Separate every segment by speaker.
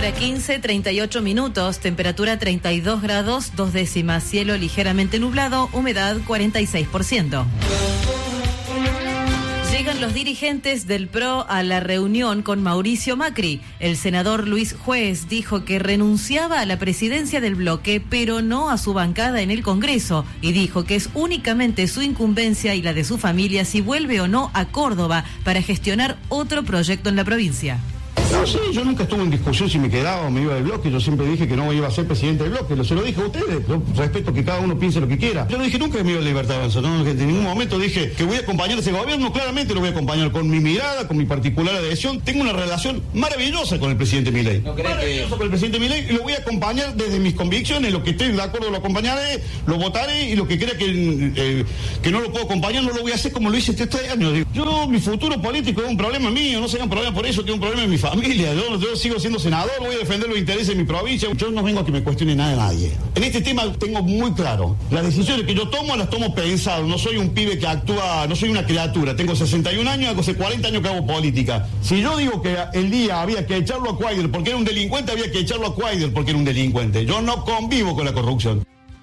Speaker 1: Hora 15, 38 minutos, temperatura 32 grados, 2 décimas, cielo ligeramente nublado, humedad 46%. Llegan los dirigentes del PRO a la reunión con Mauricio Macri. El senador Luis Juez dijo que renunciaba a la presidencia del bloque, pero no a su bancada en el Congreso, y dijo que es únicamente su incumbencia y la de su familia si vuelve o no a Córdoba para gestionar otro proyecto en la provincia.
Speaker 2: No, sí, yo nunca estuve en discusión si me quedaba o me iba del bloque. Yo siempre dije que no iba a ser presidente del bloque. Se lo dije a ustedes. Yo respeto que cada uno piense lo que quiera. Yo no dije nunca que me iba a Libertad Avanza. No, en ningún momento dije que voy a acompañar a ese gobierno. Claramente lo voy a acompañar con mi mirada, con mi particular adhesión. Tengo una relación maravillosa con el presidente Milei. Maravillosa con el presidente Milei. Y lo voy a acompañar desde mis convicciones. Lo que esté de acuerdo lo acompañaré, lo votaré. Y lo que crea que no lo puedo acompañar, no lo voy a hacer como lo hice este año. Yo, mi futuro político es un problema mío. No sean problema por eso, tengo un problema en mi familia. Yo sigo siendo senador, voy a defender los intereses de mi provincia. Yo no vengo a que me cuestione nada de nadie. En este tema tengo muy claro, las decisiones que yo tomo las tomo pensado. No soy un pibe que actúa, no soy una criatura. Tengo 61 años, hace 40 años que hago política. Si yo digo que el día había que echarlo a Cuaidel porque era un delincuente, había que echarlo a Cuaidel porque era un delincuente. Yo no convivo con la corrupción.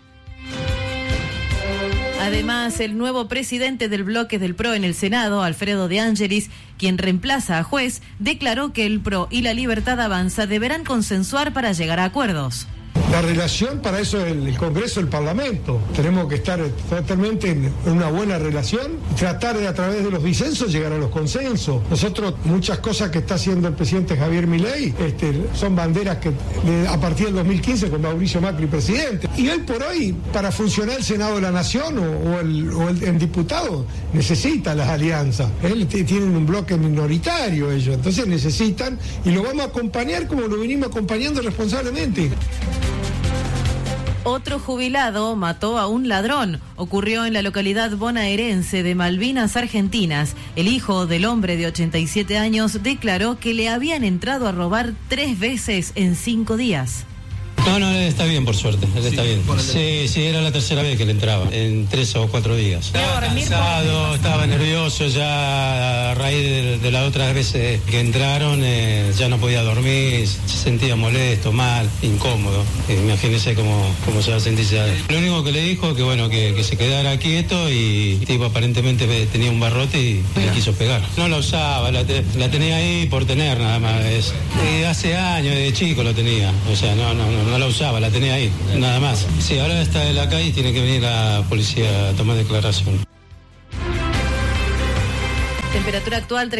Speaker 1: Además, el nuevo presidente del bloque del PRO en el Senado, Alfredo De Angelis, quien reemplaza a Juez, declaró que el PRO y la Libertad Avanza deberán consensuar para llegar a acuerdos.
Speaker 3: La relación, para eso el Congreso, el Parlamento. Tenemos que estar totalmente en una buena relación y tratar de, a través de los disensos, llegar a los consensos. Nosotros, muchas cosas que está haciendo el presidente Javier Milei son banderas que a partir del 2015 con Mauricio Macri presidente. Y hoy por hoy, para funcionar el Senado de la Nación o el diputado, necesita las alianzas. Tienen un bloque minoritario ellos, entonces necesitan, y lo vamos a acompañar como lo venimos acompañando responsablemente.
Speaker 1: Otro jubilado mató a un ladrón. Ocurrió en la localidad bonaerense de Malvinas, Argentinas. El hijo del hombre de 87 años declaró que le habían entrado a robar 3 veces en 5 días.
Speaker 4: No, él está bien, por suerte, él está bien. Sí, era la tercera vez que le entraba, en 3 o 4 días. Estaba cansado, estaba nervioso, ya a raíz de las otras veces que entraron, ya no podía dormir, se sentía molesto, mal, incómodo. Imagínese cómo se va a sentir ya. Lo único que le dijo que bueno, que se quedara quieto y tipo aparentemente tenía un barrote y le quiso pegar. No la usaba, la tenía ahí por tener nada más. Hace años, de chico lo tenía, o sea, no la usaba, la tenía ahí, nada más. Sí, ahora está en la calle y tiene que venir la policía a tomar declaración.
Speaker 1: Temperatura actual